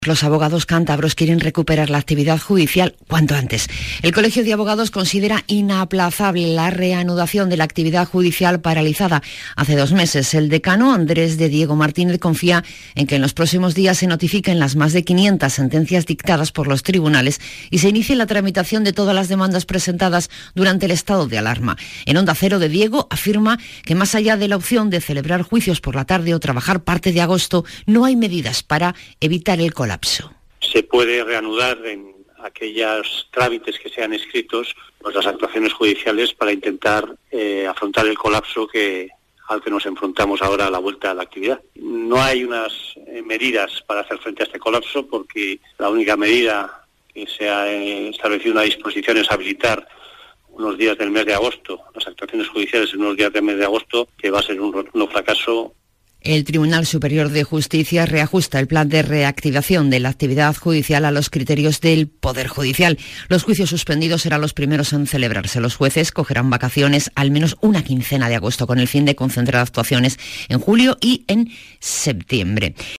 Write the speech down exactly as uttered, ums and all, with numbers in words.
Los abogados cántabros quieren recuperar la actividad judicial cuanto antes. El Colegio de Abogados considera inaplazable la reanudación de la actividad judicial paralizada hace dos meses. El decano Andrés de Diego Martínez confía en que en los próximos días se notifiquen las más de quinientas sentencias dictadas por los tribunales y se inicie la tramitación de todas las demandas presentadas durante el estado de alarma. En Onda Cero de Diego afirma que más allá de la opción de celebrar juicios por la tarde o trabajar parte de agosto, no hay medidas para evitar el colapso. Se puede reanudar en aquellos trámites que sean escritos, pues las actuaciones judiciales para intentar eh, afrontar el colapso que al que nos enfrentamos ahora a la vuelta a la actividad. No hay unas eh, medidas para hacer frente a este colapso, porque la única medida que se ha eh, establecido una disposición es habilitar unos días del mes de agosto, las actuaciones judiciales en unos días del mes de agosto, que va a ser un rotundo fracaso. El Tribunal Superior de Justicia reajusta el plan de reactivación de la actividad judicial a los criterios del Poder Judicial. Los juicios suspendidos serán los primeros en celebrarse. Los jueces cogerán vacaciones al menos una quincena de agosto con el fin de concentrar actuaciones en julio y en septiembre.